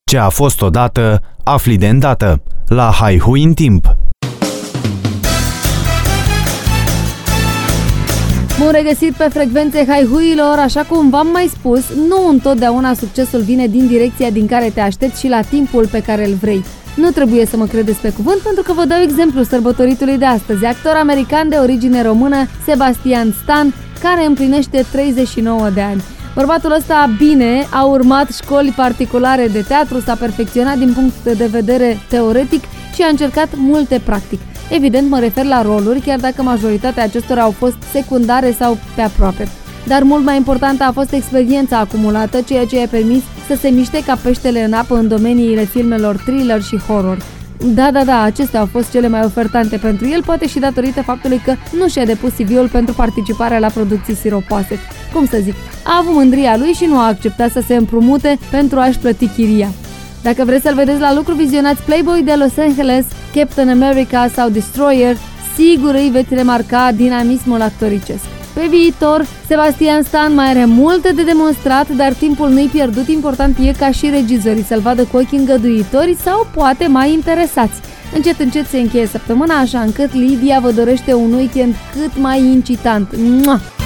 Ce a fost odată, afli de îndată. La Haihui în timp. Bun regăsit pe frecvențe Haihuilor. Așa cum v-am mai spus, nu întotdeauna succesul vine din direcția din care te aștepți și la timpul pe care îl vrei. Nu trebuie să mă credeți pe cuvânt, pentru că vă dau exemplu sărbătoritului de astăzi, actor american de origine română, Sebastian Stan, care împlinește 39 de ani. Bărbatul ăsta bine a urmat școli particulare de teatru, s-a perfecționat din punct de vedere teoretic și a încercat multe practic. Evident, mă refer la roluri, chiar dacă majoritatea acestora au fost secundare sau pe aproape. Dar mult mai importantă a fost experiența acumulată, ceea ce i-a permis să se miște ca peștele în apă în domeniile filmelor thriller și horror. Da, acestea au fost cele mai ofertante pentru el, poate și datorită faptului că nu și-a depus CV-ul pentru participarea la producții siropoase. Cum să zic, a avut mândria lui și nu a acceptat să se împrumute pentru a-și plăti chiria. Dacă vreți să-l vedeți la lucru, vizionați Playboy de Los Angeles, Captain America sau Destroyer, sigur îi veți remarca dinamismul actoricesc. Pe viitor, Sebastian Stan mai are multe de demonstrat, dar timpul nu-i pierdut. Important e ca și regizorii să-l vadă cu ochii îngăduitori sau poate mai interesați. Încet se încheie săptămâna, așa încât Lidia vă dorește un weekend cât mai incitant. Mua!